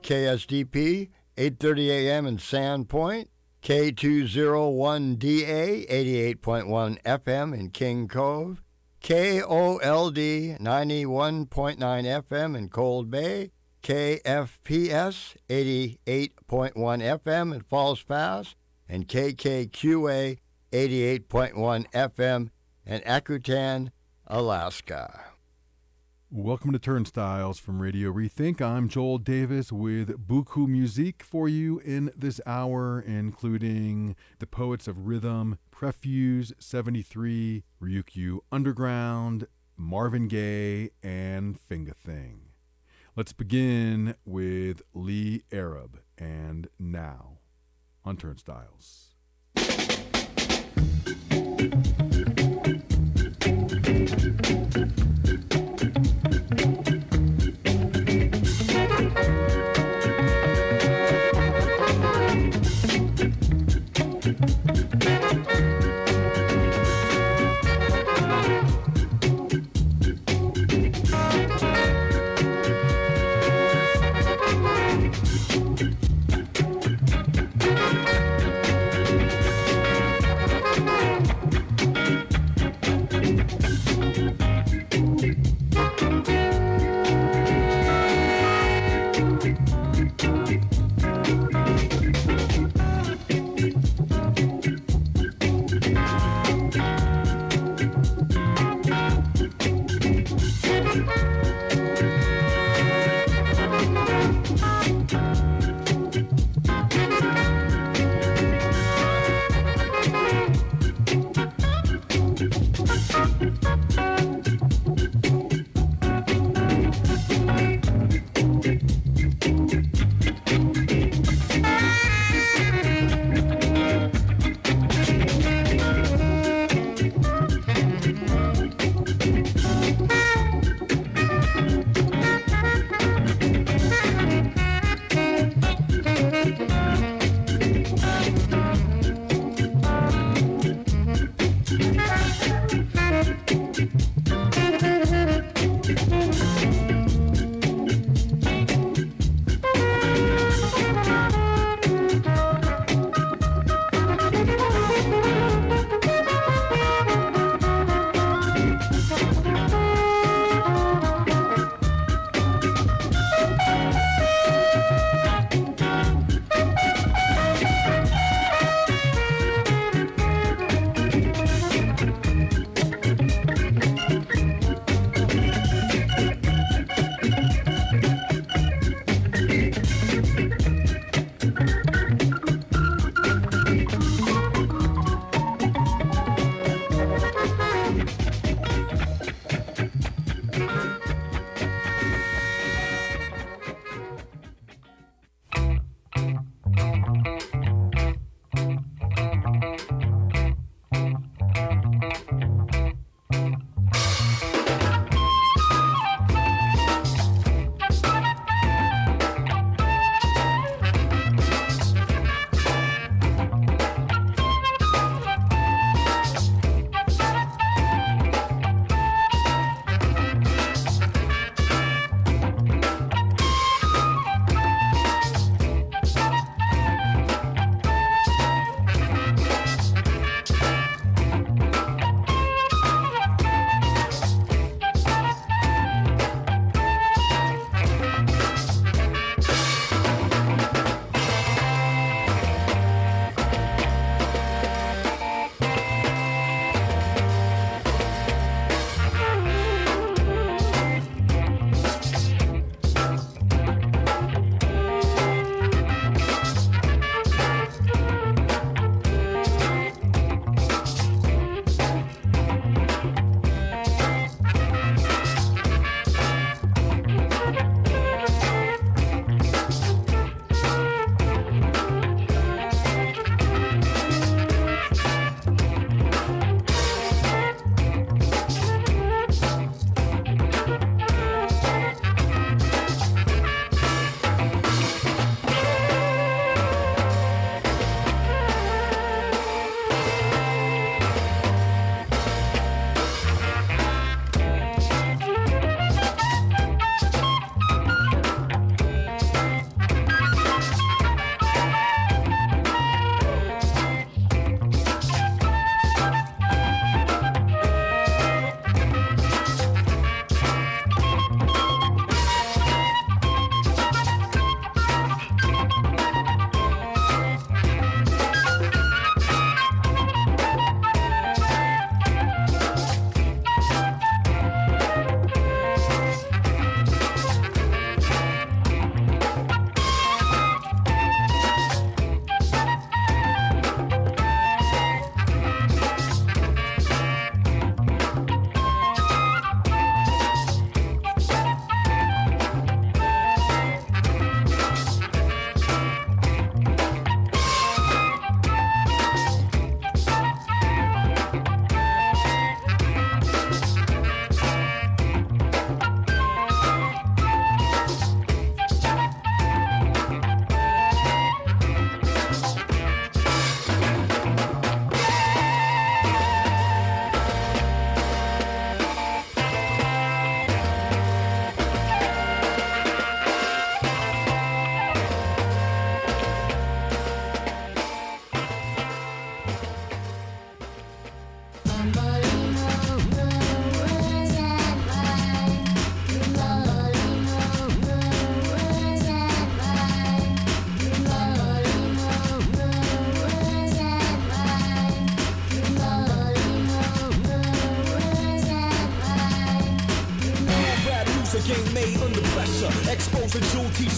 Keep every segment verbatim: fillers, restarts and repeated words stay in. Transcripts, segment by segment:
K S D P, eight thirty A M in Sandpoint, K two oh one D A, eighty-eight point one F M in King Cove, K O L D, ninety-one point nine F M in Cold Bay, K F P S, eighty-eight point one F M in Falls Pass, and K K Q A, eighty-eight point one F M in Akutan, Alaska. Welcome to Turnstiles from Radio Rethink. I'm Joel Davis with Buku Musique for you in this hour, including the Poets of Rhythm, Prefuse seventy-three, Ryukyu Underground, Marvin Gaye, and Finga Thing. Let's begin with Lee Arab and Now on Turnstiles.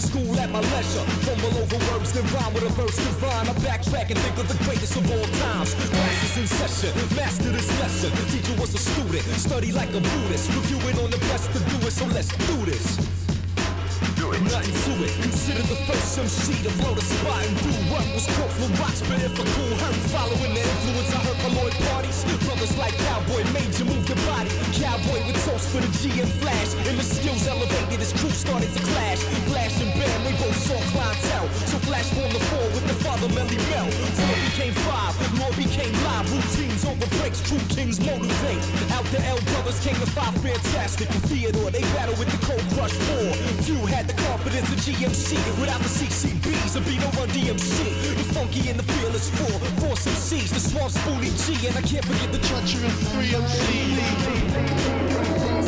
school at my leisure. Fumble over words, then rhyme with a verse divine. I backtrack and think of the greatest of all times. Classes in session, master this lesson. Teacher was a student, study like a Buddhist. Reviewing on the best to do it, so let's do this. Nothing to it. Consider the first M C to blow the spot and do what was Corporal Rocks, but if a cool hurt. Following the influence, I heard from Lloyd parties. Brothers like Cowboy, Major move the body. Cowboy with toast for the G and Flash. And the skills elevated, his crew started to clash. Flash and Bam, they both saw clientele. So Flash formed the four with the father Melly Mel. Four became five, Lord became live. Routines over breaks, true kings motivate. Out the L brothers came the five fantastic. With Theodore, they battled with the Cold Crush four. Few had the confidence of G M C without the C C Bs, or be no run D M C. The funky and the fearless four, Force M Cs, the Swamp Spoonie G, and I can't forget the treacherous three M C.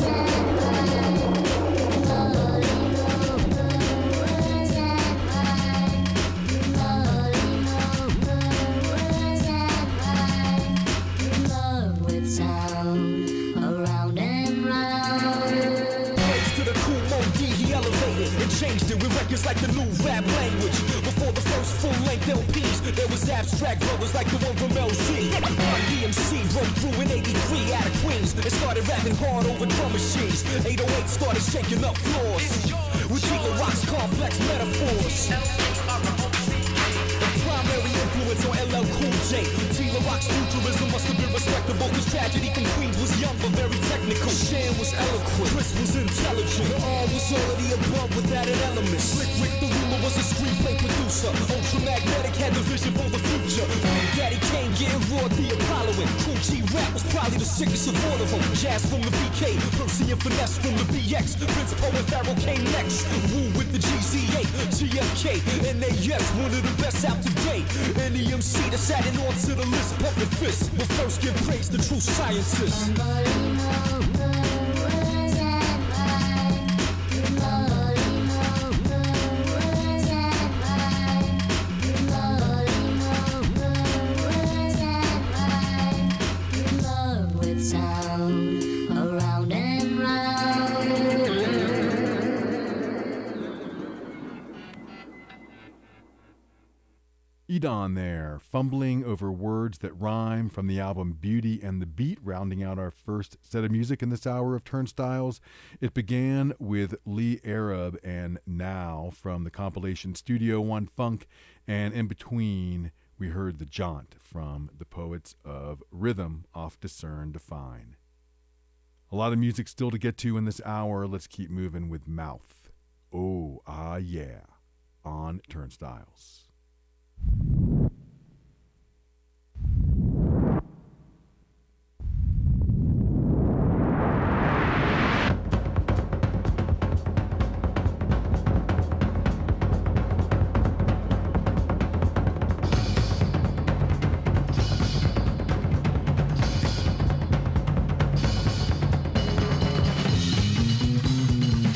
Changed it with records like the new rap language. Before the first full-length L Ps, there was abstract brothers like the one from L C. Run D M C broke through in eighty-three out of Queens and started rapping hard over drum machines. eight oh eight started shaking up floors with Tila Rock's complex metaphors. The primary influence on L L Cool J. Tila Rock's futurism must have been respectable, cause Tragedy from Queens was young but very technical. Shan was eloquent, Chris was intelligent. The R was already above with added elements. Slick Rick the Ruler was a screenplay producer. Ultramagnetic had the vision for the future. Big Daddy Kane getting raw the Apolloing. Cool G Rap was probably the sickest of all of them. Jazz from the B K, Percy and Finesse from the B X. Prince Poe and Pharaoh came next. Woo with the G Z eight, G F K, N A S, one of the best out to date. Any M C that's adding on to the list, pump the fist. But first give praise to true scientists. Edon there, fumbling over words that rhyme from the album Beauty and the Beat, rounding out our first set of music in this hour of Turnstiles. It began with Lee Arab and Now from the compilation Studio One Funk, and in between we heard The Jaunt from the Poets of Rhythm off Discern Define. A lot of music still to get to in this hour. Let's keep moving with Mouth. Oh, ah, yeah, on Turnstiles.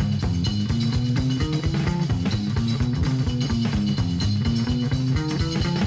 Thank you.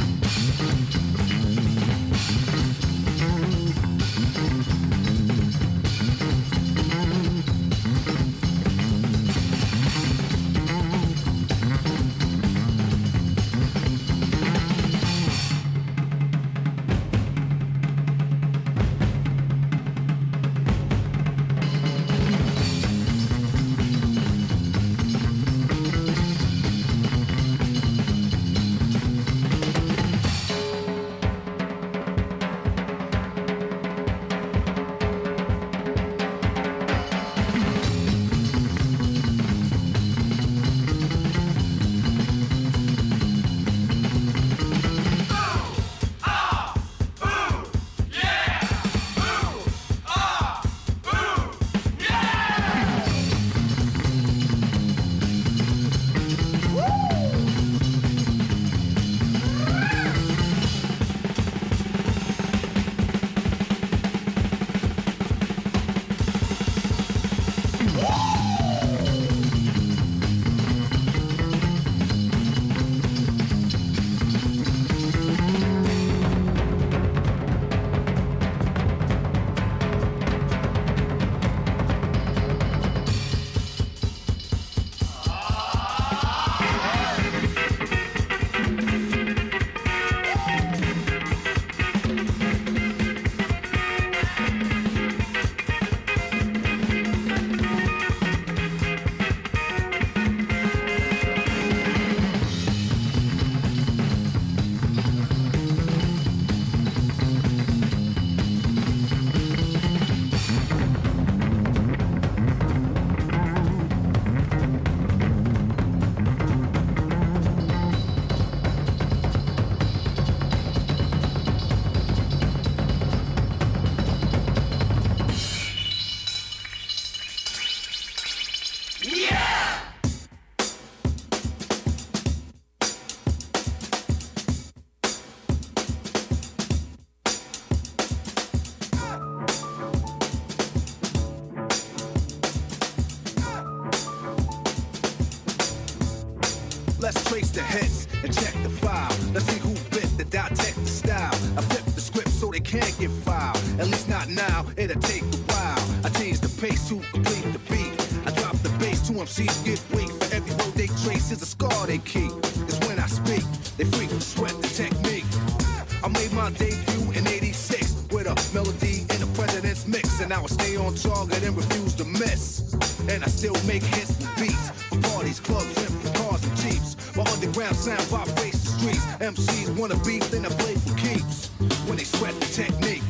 Let's trace the hits and check the file. Let's see who bit the dissect the style. I flip the script so they can't get filed. At least not now, it'll take a while. I change the pace to complete the beat. I drop the bass, two M Cs get weak. For every word they trace is a scar they keep. Cause when I speak, they freak sweat the technique. I made my debut in eighty-six with a melody in the president's mix. And now I stay on target and refuse to miss. And I still make hits with beats for parties, clubs, and for cars and jeeps. My underground sound vibrates the streets. M Cs wanna beef, then I play for keeps. When they sweat the technique.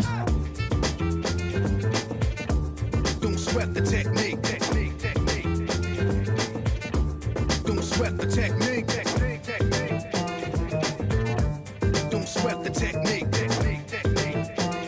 Don't sweat the technique. Technique, technique. Don't sweat the technique. Technique, technique. Don't sweat the technique. Technique, technique.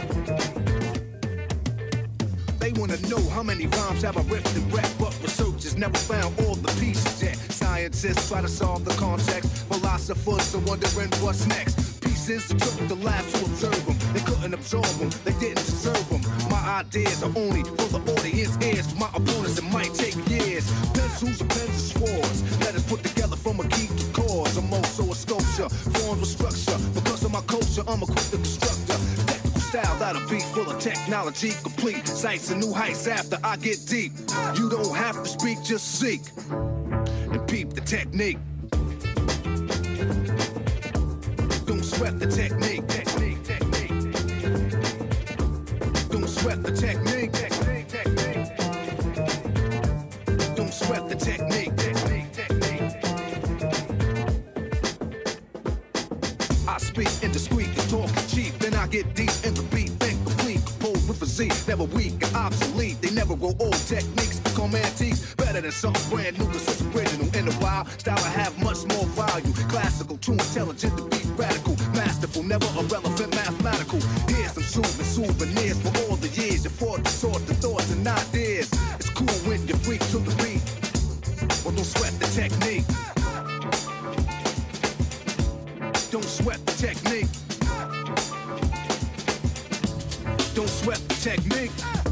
They wanna know how many rhymes have I ripped and rap, but researchers never found all the pieces yet. Scientists try to solve the context. Philosophers are wondering what's next. Pieces it took the labs to observe them. They couldn't absorb them, they didn't deserve them. My ideas are only for the audience ears. For my opponents it might take years. Pencils and pens and swords. Letters put together from a key to cause. I'm also a sculpture, formed with structure. Because of my culture, I'm a quick constructor. Technical style that'll be full of technology. Complete sights and new heights after I get deep. You don't have to speak, just seek. And peep the technique. Don't sweat the technique. Technique, technique. Don't sweat the technique. Technique, technique. Don't sweat the technique. Technique, technique. I speak indiscreet and talk cheap. Then I get deep in the beat. Think complete. Composed with a Z. Never weak and obsolete. They never grow old. Techniques become antiques. Better than something brand new. Cause it's original. In a while, style I have much more value. Classical, too intelligent to be radical. Masterful, never irrelevant, mathematical. Here's some soothing souvenirs for all the years. You fought to sort the thoughts and ideas. It's cool when you freak to the beat. But don't sweat the technique. Don't sweat the technique. Don't sweat the technique.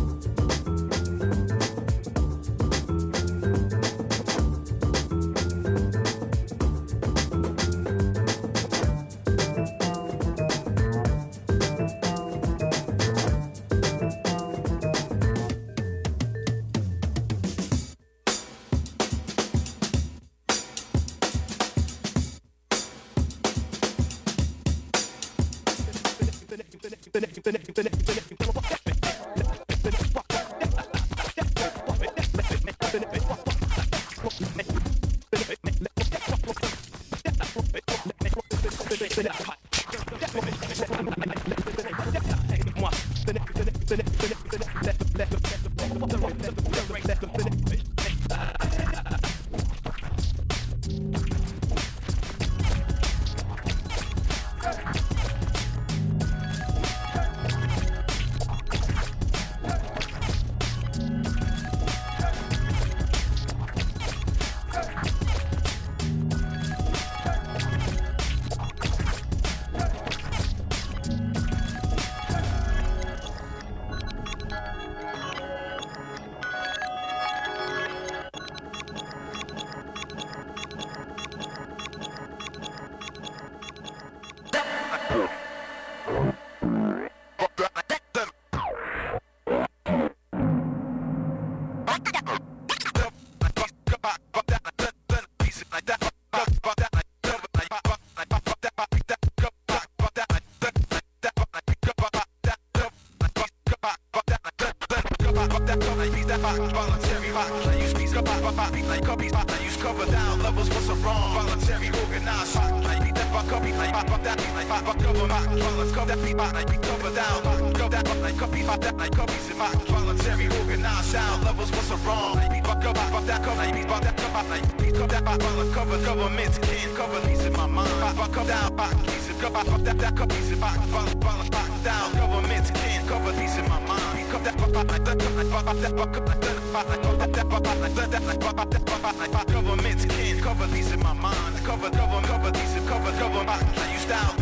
Governments can't cover these in my mind. Cover, cover, cover these and cover, cover my you style.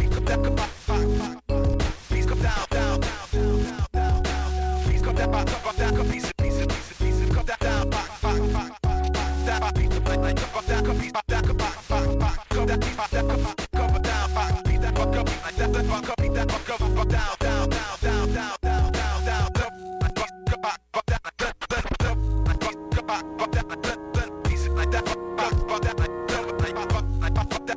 Please come down, down, down, down, down. Please come down, cover down, cover these, these, these, these, come down, down, down, down, down. Please come down, cover down, cover these, down, down, down.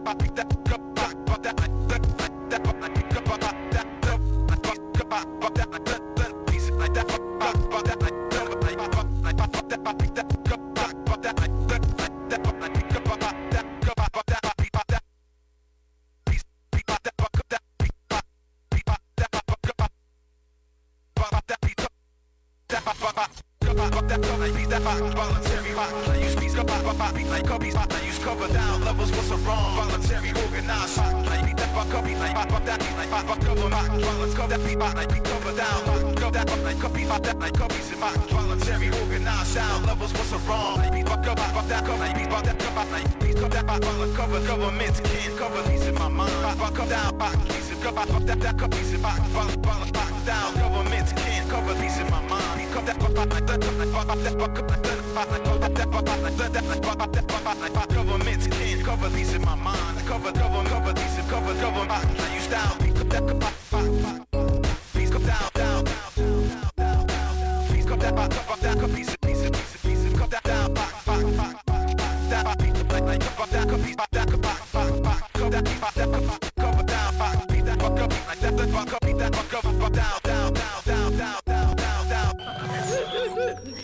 Governments can't cover these in my mind. Cover, cover, cover these and cover, cover my. I use style. Please come down, down, down, down, down. Please come down, cover that, cover these, these, these, these, come down, down, back, back, back, back. That beat, like, cover that, cover these, back, back, back, back. Cover that, back, that, cover down, back, beat that, cover, like that, that, cover, beat that, cover, down, down, down, down, down, down, down, down.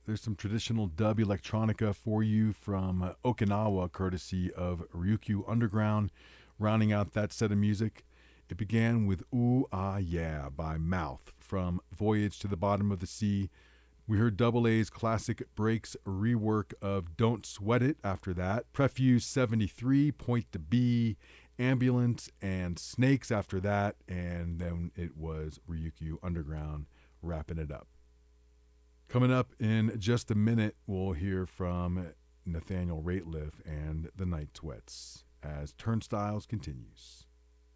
there's some traditional dub electronica for you from uh, Okinawa, courtesy of Ryukyu Underground. Rounding out that set of music, it began with Ooh Ah Yeah by Mouth from Voyage to the Bottom of the Sea. We heard Double A's classic Breaks rework of Don't Sweat It after that. Prefuse seventy-three, Point to B, Ambulance, and Snakes after that. And then it was Ryukyu Underground wrapping it up. Coming up in just a minute, we'll hear from Nathaniel Rateliff and the Night Sweats as Turnstiles continues.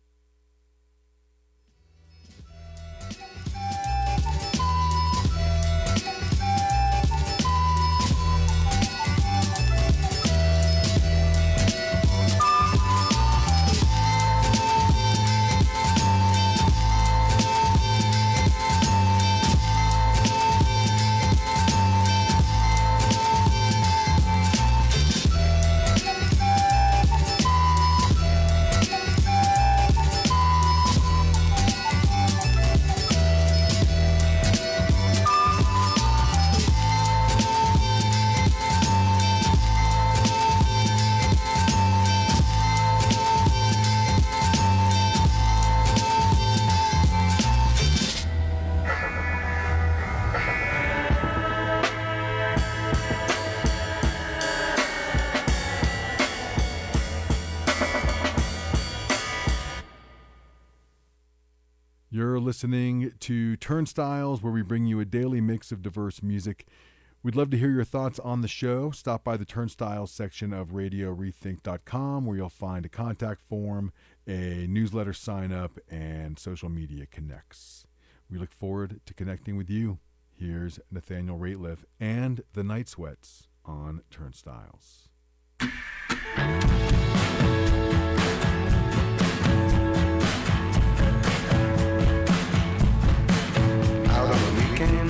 You're listening to Turnstiles, where we bring you a daily mix of diverse music. We'd love to hear your thoughts on the show. Stop by the Turnstiles section of radio rethink dot com, where you'll find a contact form, a newsletter sign up, and social media connects. We look forward to connecting with you. Here's Nathaniel Rateliff and the Night Sweats on Turnstiles. Out on the weekend,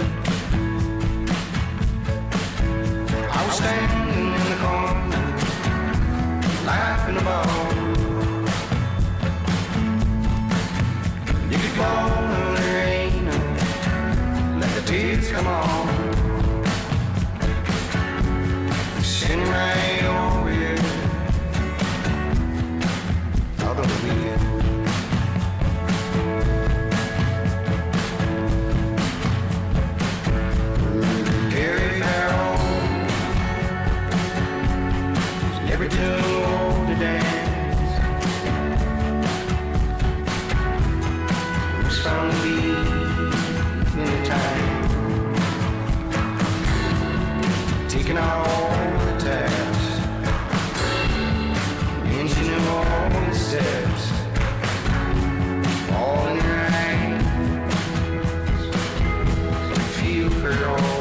I was standing in the corner, laughing about. You could go in the rain, let the tears come on. Sitting right over here, out on the weekend. Never too old to dance. It was fun to be in the time, taking all the tasks, engineering all the steps, all in your hands. Feel for it all.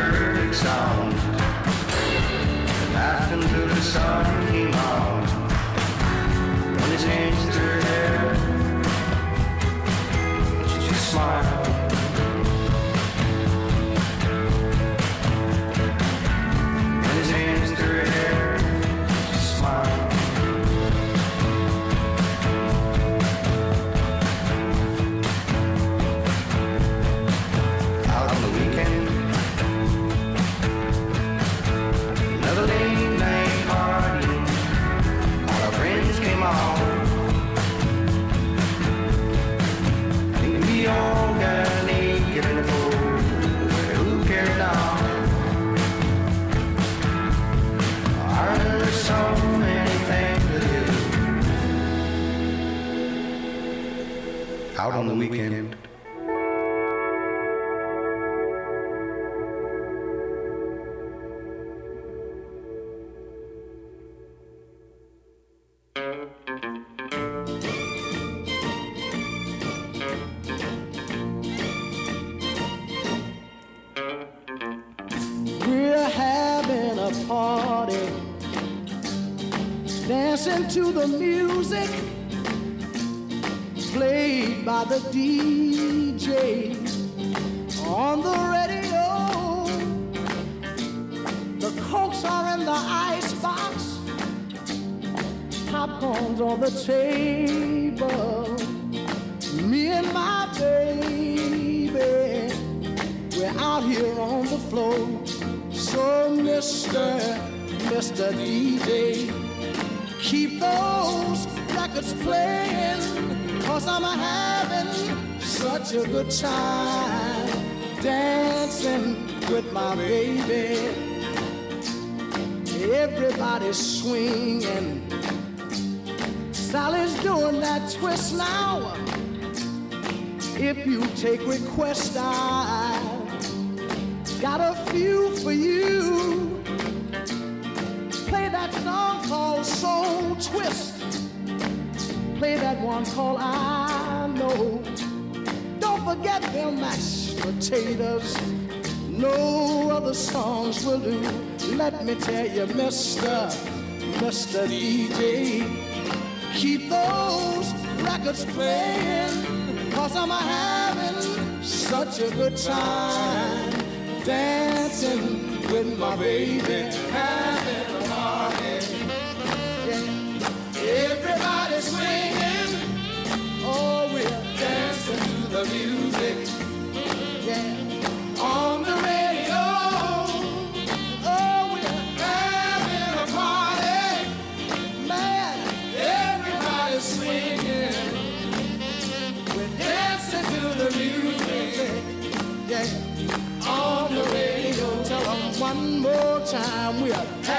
Sun came out. so many things to do. Out on the weekend. Dancing to the music played by the D J on the radio. The Cokes are in the icebox, popcorn's on the table. Me and my baby, we're out here on the floor. So Mister, Mister D J, keep those records playing, cause I'm having such a good time dancing with my baby. Everybody's swinging, Sally's doing that twist now. If you take requests, I got a few for you. Play that song called Soul Twist. Play that one called I Know. Don't forget them mashed potatoes. No other songs will do. Let me tell you, Mister, Mister D J, keep those records playing, cause I'm having such a good time dancing with my baby, having a party. Yeah. Everybody swinging, oh, we're dancing to the music. Yeah. On the radio, oh, we're having a party. Man, everybody's swinging, we're dancing to the music. Yeah. On the radio, tell them one more time, we are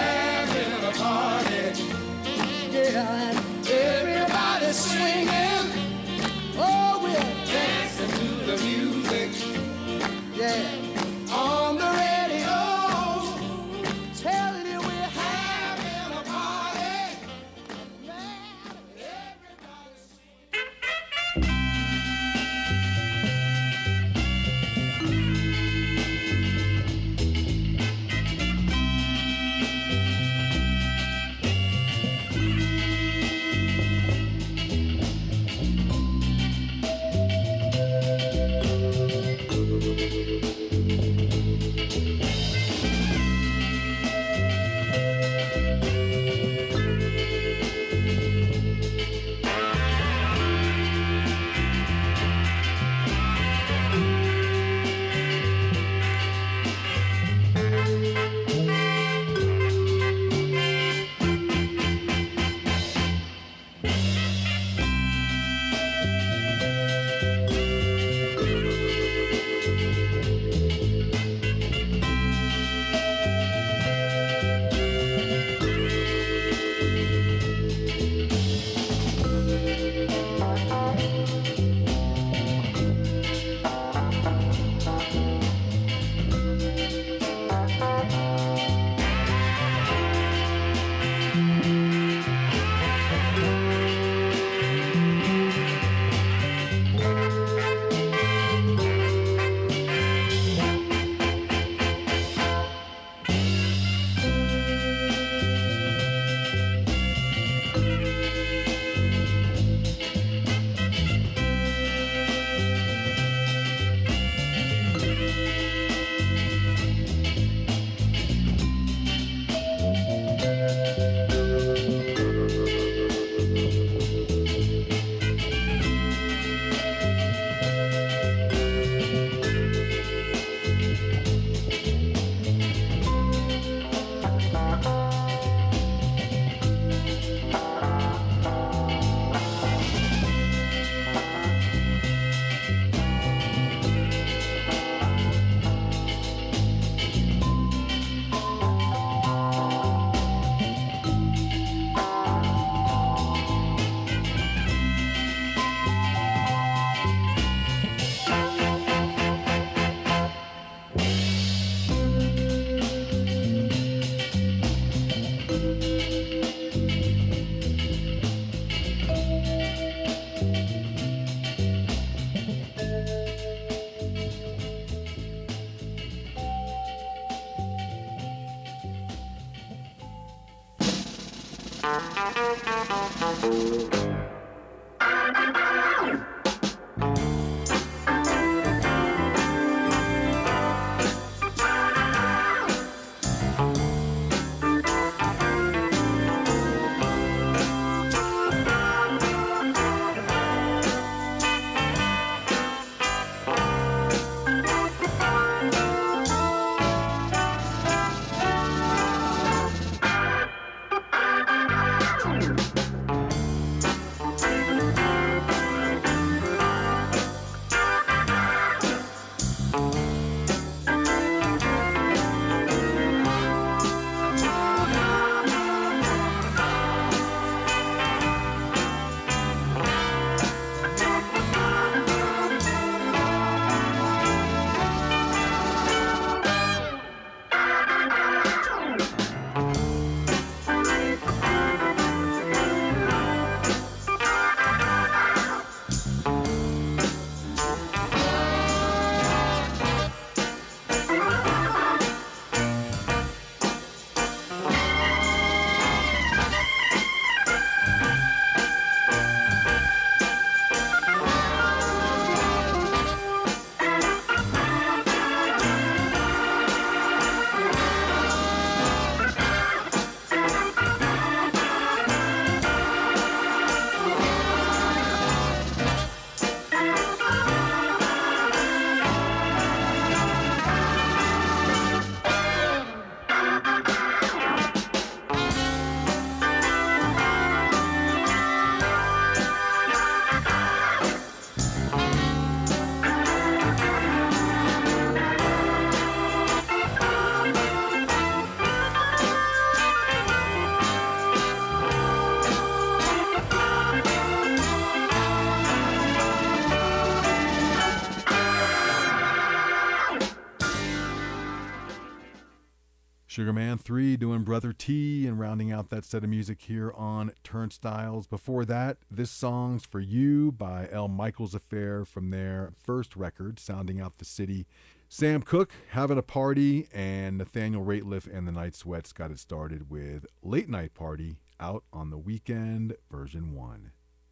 Sugarman three doing Brother T and rounding out that set of music here on Turnstiles. Before that, This Song's For You by El Michaels Affair from their first record, Sounding Out the City. Sam Cooke, Having a Party, and Nathaniel Rateliff and the Night Sweats got it started with Late Night Party, out on the Weekend version one.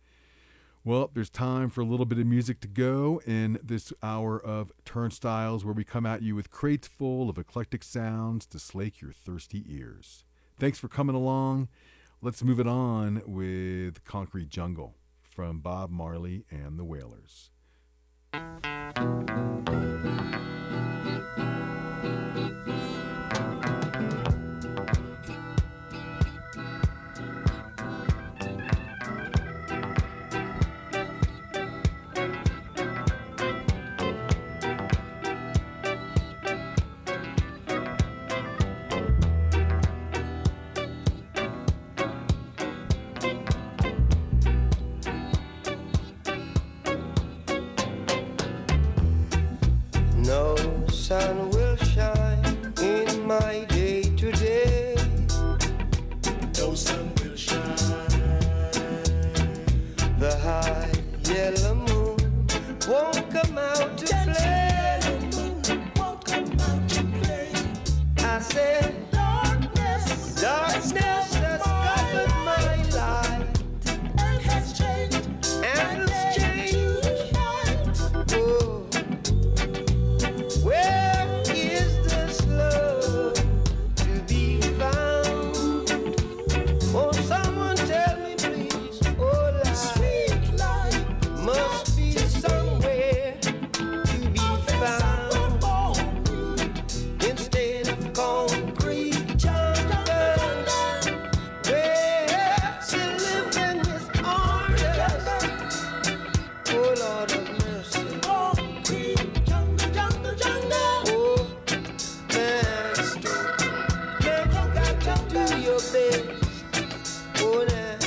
Well, there's time for a little bit of music to go in this hour of Turnstiles, where we come at you with crates full of eclectic sounds to slake your thirsty ears. Thanks for coming along. Let's move it on with Concrete Jungle from Bob Marley and the Wailers. Sun will shine in my day today. No sun will shine. The high yellow moon won't come out to play. Moon won't come out to play. I said darkness, darkness has covered my life and has changed and has changed. Oh. Where is this love to be found? Oh, someone tell me please. Oh, life, sweet life must be somewhere to be found. Instead of concrete jungles, where she lives in this orange. Oh, Lord of mercy. Concrete jungle, jungle, jungle. Oh, master, man, you got to do your best. Oh, now.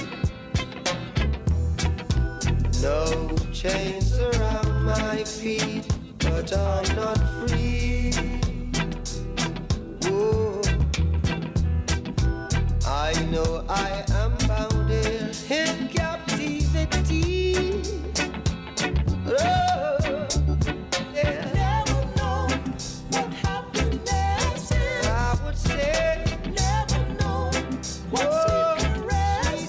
No chains around my feet, but I'm not free. Oh, I know I am bound here in captivity. Oh, yeah. Never know what happiness is. I would say never know what secret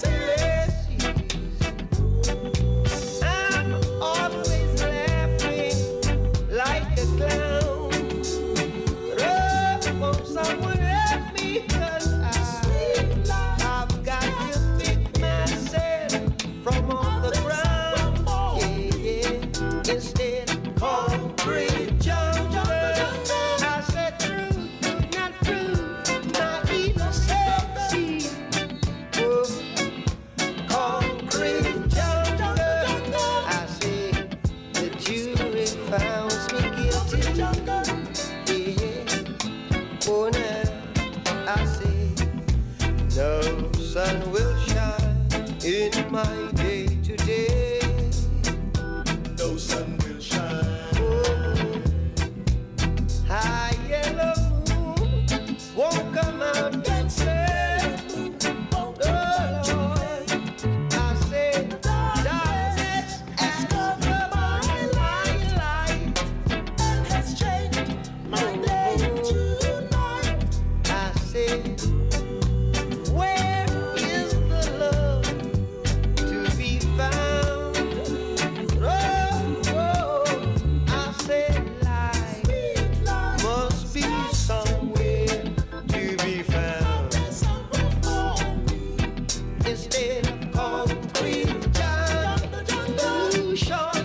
instead of concrete illusion.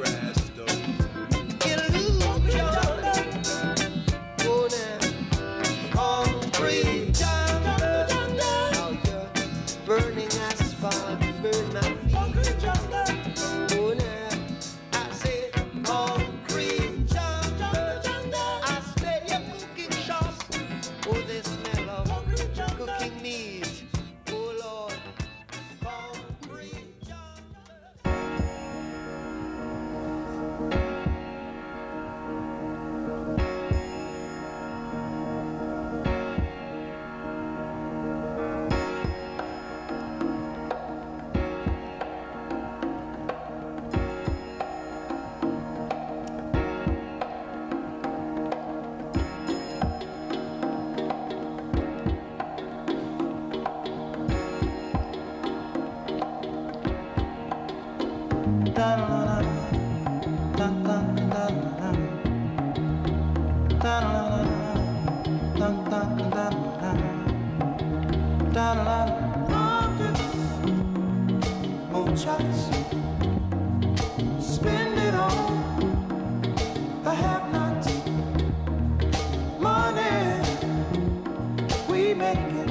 Illusion. Oh, now, concrete. Now you're burning asphalt, burn my feet. Oh, now, I said concrete jungle. I smell your cooking shop. Oh, the smell of cooking meat. Oh, Lord, concrete Moonshots, spend it on the have-nots. Money, we make it.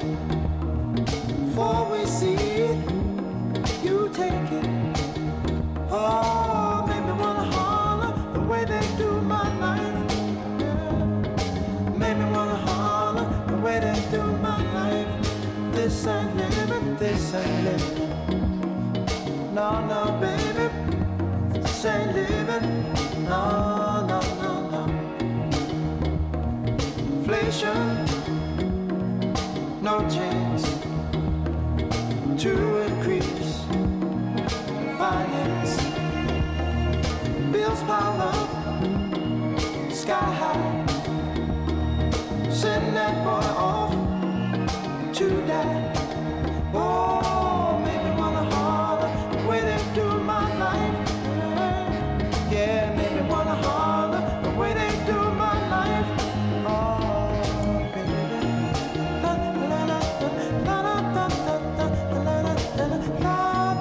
Before we see it, you take it. Oh, made me wanna holler the way they do my life. Yeah. Made me wanna holler the way they do my life. This ain't living, this ain't living. No, no, baby, this ain't living. No, no, no, no. Inflation, no chance to increase finance. Bills pile up, sky high. Send that boy off to die. Oh, make me wanna holler the way they do my life. Yeah, make me wanna holler the way they do my life. Oh, baby. La, la, la, la, la, la, la, la, la, la, la, la.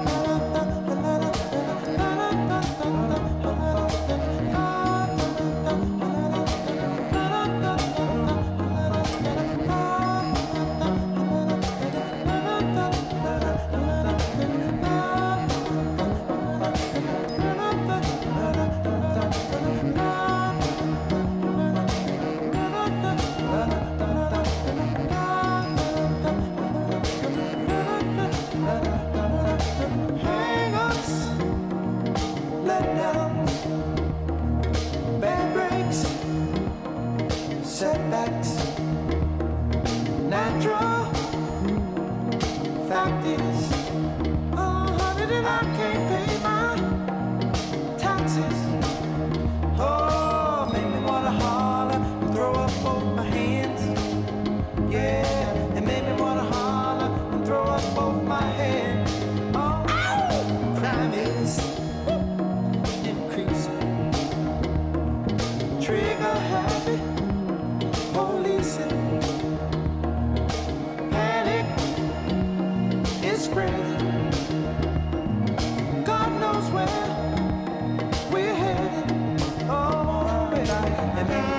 Hang-ups, letdowns, bad breaks, setbacks, natural. Fact is, oh, honey, that I can't pay my taxes. Oh, make me wanna holler and throw up both my hands. Yeah, it made me wanna holler and throw up both my hands. Oh, crime is increasing. Trigger happy, policing. Panic is spreading. God knows where we're headed. Oh, baby, and maybe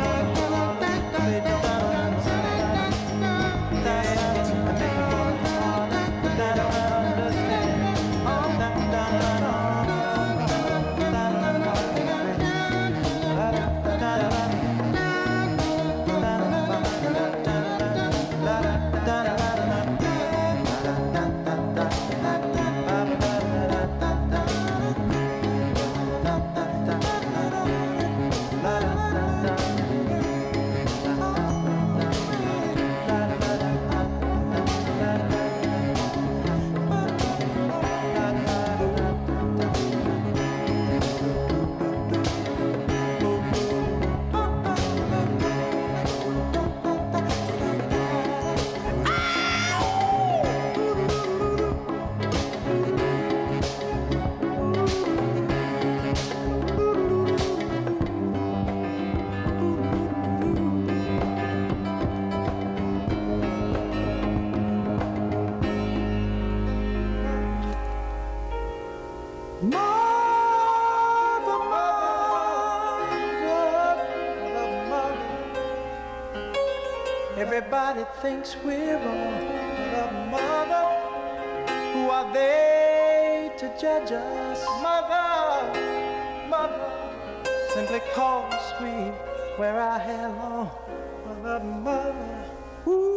Everybody thinks we're wrong, but mother, who are they to judge us? Mother, mother, simply cause we wear our hair long. Mother, mother, ooh.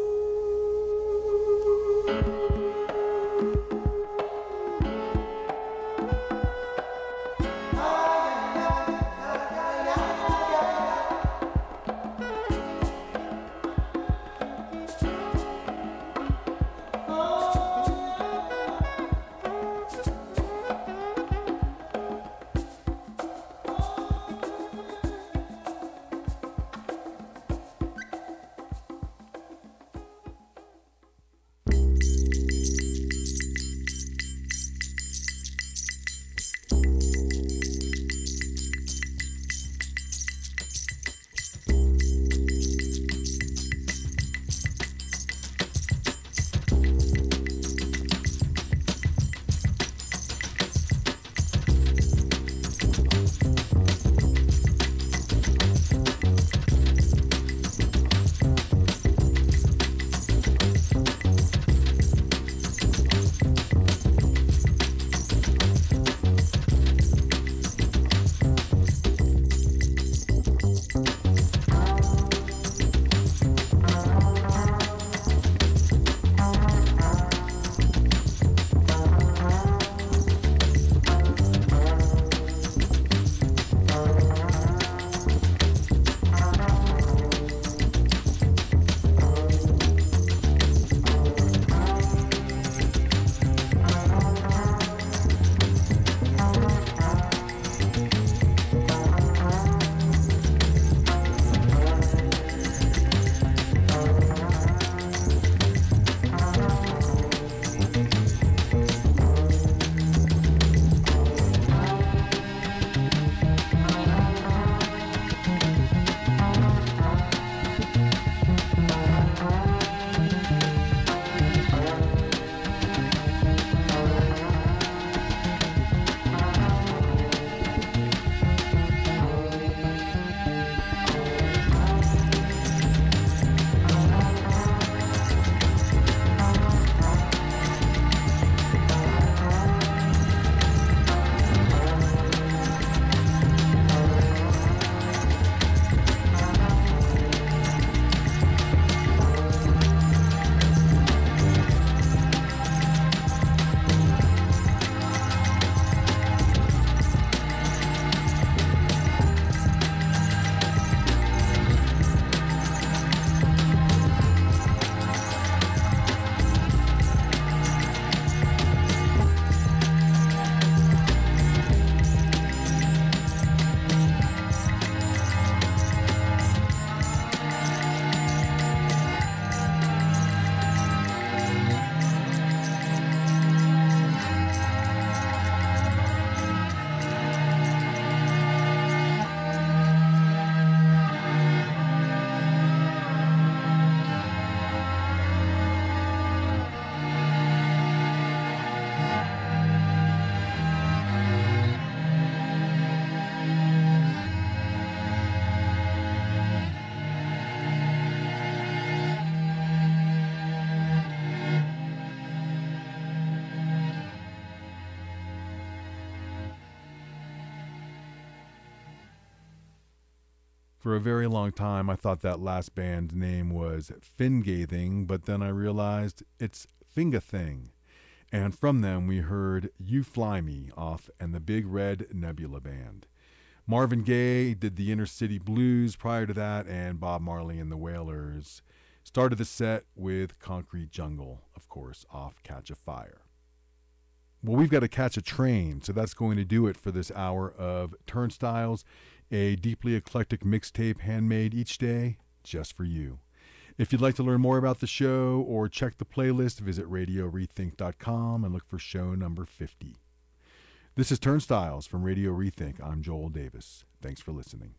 For a very long time, I thought that last band's name was Fingathing, but then I realized it's Fingathing. And from them, we heard You Fly Me off and the Big Red Nebula Band. Marvin Gaye did the Inner City Blues prior to that, and Bob Marley and the Wailers started the set with Concrete Jungle, of course, off Catch a Fire. Well, we've got to catch a train, so that's going to do it for this hour of Turnstiles, a deeply eclectic mixtape handmade each day just for you. If you'd like to learn more about the show or check the playlist, visit radio rethink dot com and look for show number fifty. This is Turnstiles from Radio Rethink. I'm Joel Davis. Thanks for listening.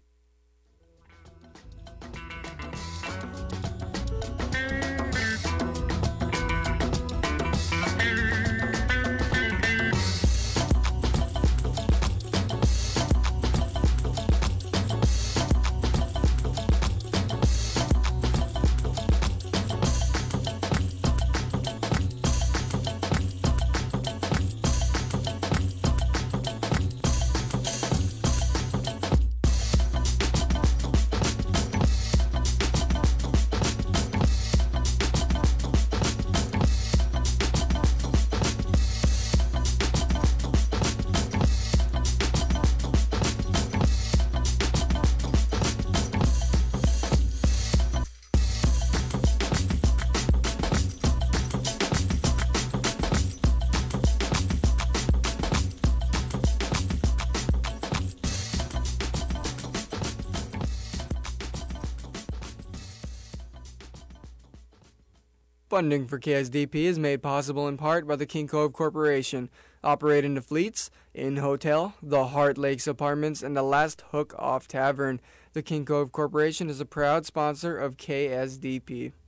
Funding for K S D P is made possible in part by the King Cove Corporation, operating the Fleets, Inn Hotel, the Heart Lakes Apartments, and the Last Hook Off Tavern. The King Cove Corporation is a proud sponsor of K S D P.